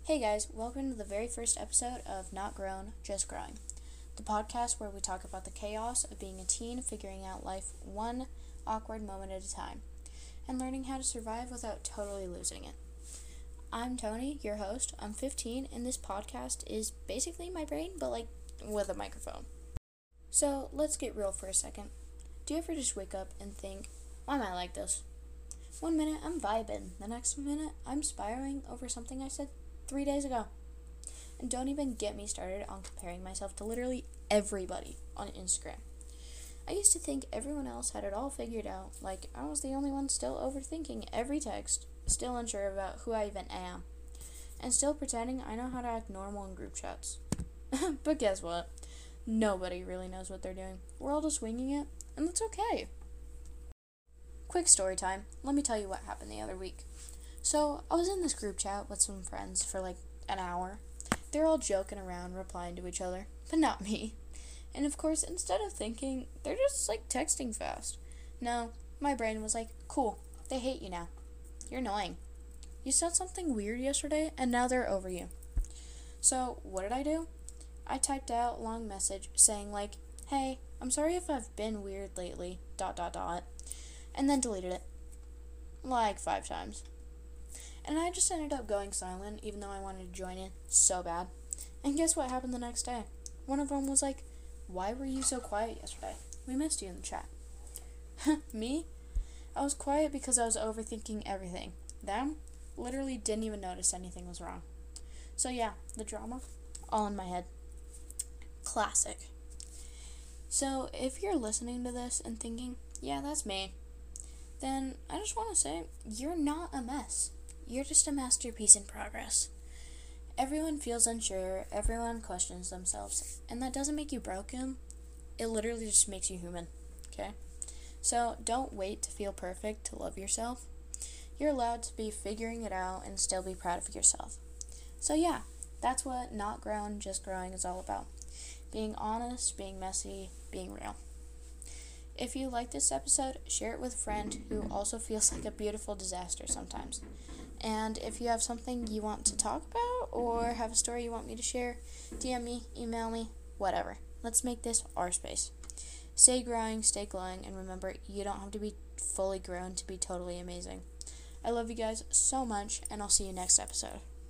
Hey guys, welcome to the very first episode of Not Grown, Just Growing, the podcast where we talk about the chaos of being a teen, figuring out life one awkward moment at a time, and learning how to survive without totally losing it. I'm Tony, your host. I'm 15, and this podcast is basically my brain, but with a microphone. So let's get real for a second. Do you ever just wake up and think, why am I like this? One minute I'm vibing, the next minute I'm spiraling over something I said 3 days ago. And don't even get me started on comparing myself to literally everybody on Instagram. I used to think everyone else had it all figured out, like I was the only one still overthinking every text, still unsure about who I even am, and still pretending I know how to act normal in group chats. But guess what? Nobody really knows what they're doing. We're all just winging it, and that's okay. Quick story time. Let me tell you what happened the other week. So, I was in this group chat with some friends for an hour. They're all joking around, replying to each other, but not me. And of course, instead of thinking, they're just texting fast. No, my brain was like, cool, they hate you now. You're annoying. You said something weird yesterday, and now they're over you. So, what did I do? I typed out a long message saying hey, I'm sorry if I've been weird lately, ... and then deleted it. 5 times. And I just ended up going silent, even though I wanted to join in so bad. And guess what happened the next day? One of them was like, why were you so quiet yesterday? We missed you in the chat. Me? I was quiet because I was overthinking everything. Them? Literally didn't even notice anything was wrong. So yeah, the drama, all in my head. Classic. So if you're listening to this and thinking, yeah, that's me, then I just want to say, you're not a mess. You're just a masterpiece in progress. Everyone feels unsure, everyone questions themselves, and that doesn't make you broken. It literally just makes you human, okay? So don't wait to feel perfect to love yourself. You're allowed to be figuring it out and still be proud of yourself. So yeah, that's what Not Grown, Just Growing is all about. Being honest, being messy, being real. If you like this episode, share it with a friend who also feels like a beautiful disaster sometimes. And if you have something you want to talk about or have a story you want me to share, DM me, email me, whatever. Let's make this our space. Stay growing, stay glowing, and remember, you don't have to be fully grown to be totally amazing. I love you guys so much, and I'll see you next episode.